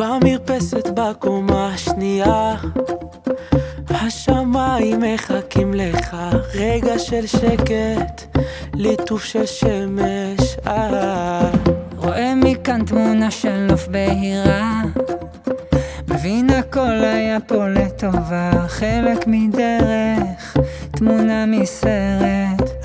במרפסת בקומה השנייה, השמיים מחכים לך, רגע של שקט, ליטוף של שמש. רואה מכאן תמונה של נוף בהירה, מבין הכל היה פה לטובה, חלק מדרך, תמונה מסרט.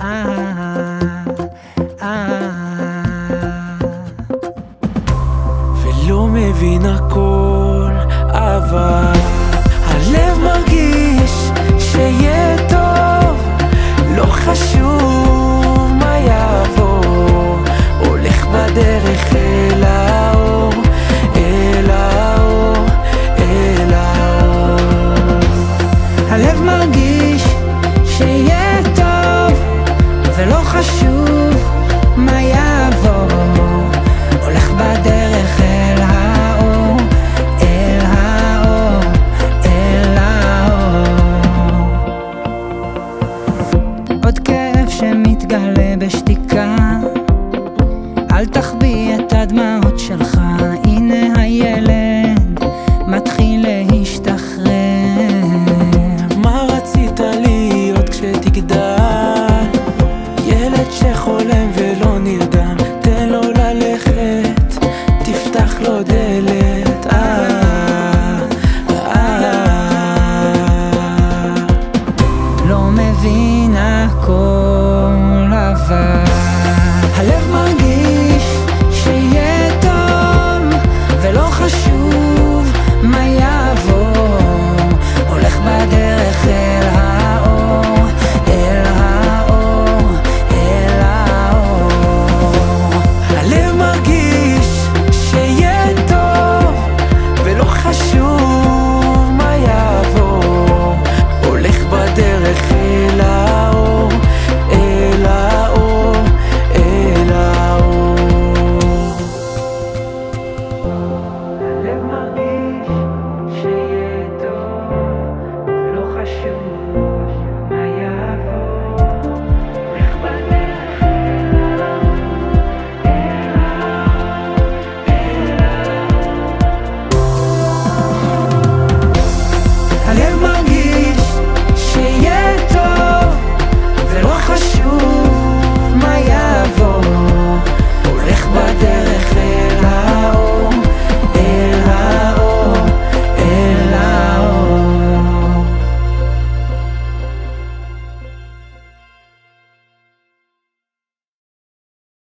ולא מבין הכל, אבל הלב מרגיש שיהיה טוב, לא חשוב מה יעבור, הולך בדרך אל האור, אל האור, אל האור. הלב מרגיש שיהיה טוב, ולא חשוב מה יעבור, הולך בדרך אל האור, אל האור, אל האור. עוד כאב שמתגלה בשתיקה, אל תחביא את הדמעות